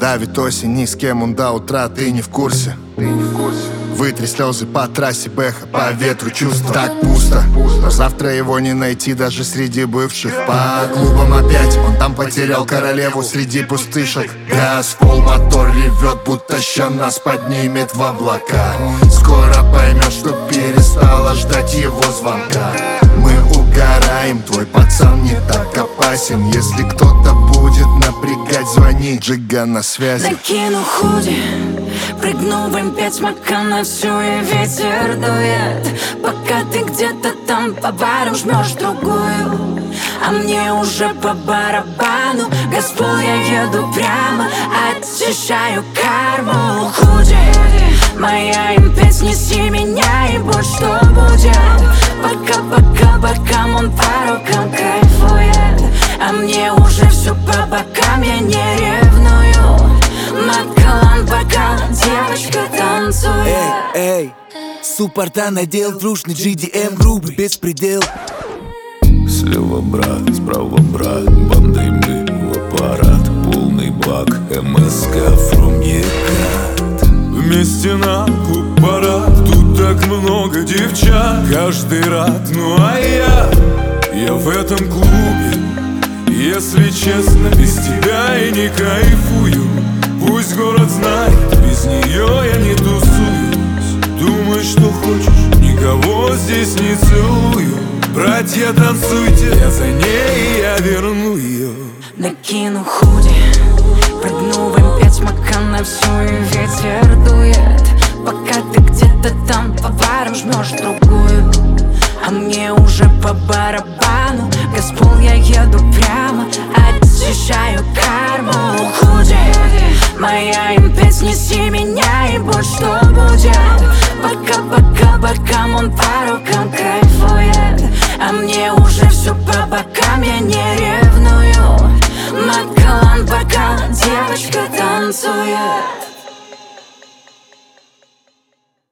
Давит осень, ни с кем он до утра, ты не в курсе. Вытри слезы по трассе, бэха, по ветру чувства. Так пусто, но завтра его не найти даже среди бывших. По клубам опять, он там потерял королеву среди пустышек. Газ, пол, мотор ревет, будто ща нас поднимет в облака. Скоро поймет, что перестала ждать его звонка. Мы угораем, твой пацан не так опасен. Если кто-то будет напрягать, звони, Джига на связи. Накину худи, прыгну в М5, смока на всю и ветер дует. Пока ты где-то там по бару жмешь другую, а мне уже по барабану. Газпол, я еду прямо, очищаю карму. Худи, моя М5, неси меня, и будь что будет. Пока он по рукам кайфует, а мне уже все по бокам, я не ревную. Маткалан, бокал, девочка танцует. Эй, суппорта надел, трушный GDM, грубый беспредел. Слева брат, справа брат, бандой мы в аппарат. Полный бак, МСК from Екат. Вместе на клуб парад, тут так много девчат. Каждый рад, ну а я в этом клубе, если честно, без тебя и не кайфую. Пусть город знает, без нее я не тусуюсь. Думай, что хочешь, никого здесь не целую. Братья, танцуйте, я за ней, я верну ее. Накину худи, прыгну в М5, смока на всю и ветер дует. Пока ты где-то там по барам жмешь другую, а мне уже по барабану. Газпол, я еду прямо, очищаю карму. Худи, моя М5, неси меня, и будь что будет. Пока он по рукам кайфует, а мне уже все по бокам, я не ревную. Маткалан, бокал, девочка танцует.